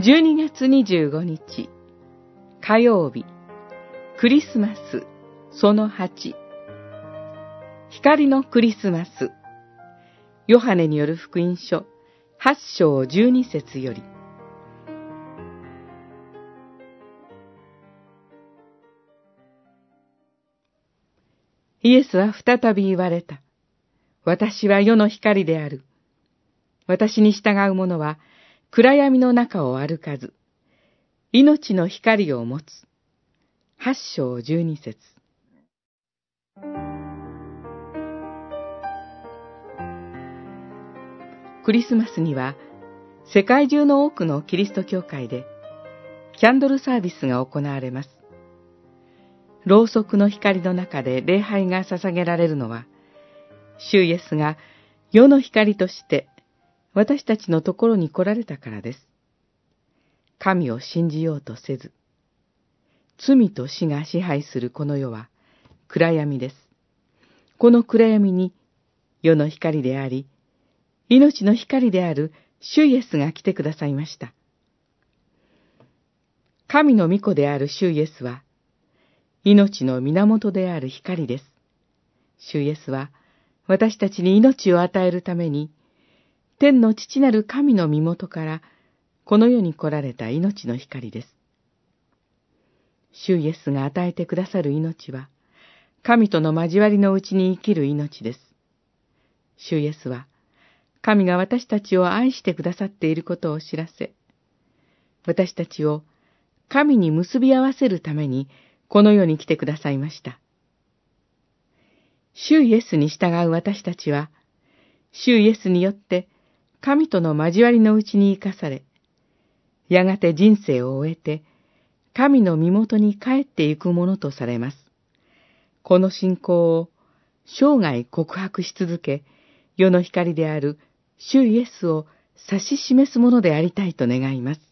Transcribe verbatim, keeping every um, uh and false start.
じゅうにがつにじゅうごにち火曜日、クリスマスそのはち、光のクリスマス。ヨハネによる福音書はちしょうじゅうにせつより。イエスは再び言われた。私は世の光である。私に従う者は暗闇の中を歩かず、命の光を持つ。はちしょうじゅうにせつ。クリスマスには、世界中の多くのキリスト教会で、キャンドルサービスが行われます。ろうそくの光の中で礼拝が捧げられるのは、主イエスが世の光として私たちのところに来られたからです。神を信じようとせず、罪と死が支配するこの世は暗闇です。この暗闇に世の光であり、命の光である主イエスが来てくださいました。神の御子である主イエスは、命の源である光です。主イエスは、私たちに命を与えるために、天の父なる神の身元から、この世に来られた命の光です。主イエスが与えてくださる命は、神との交わりのうちに生きる命です。主イエスは、神が私たちを愛してくださっていることを知らせ、私たちを神に結び合わせるために、この世に来てくださいました。主イエスに従う私たちは、主イエスによって神との交わりのうちに生かされ、やがて人生を終えて、神の身元に帰っていくものとされます。この信仰を生涯告白し続け、世の光である主イエスを指し示すものでありたいと願います。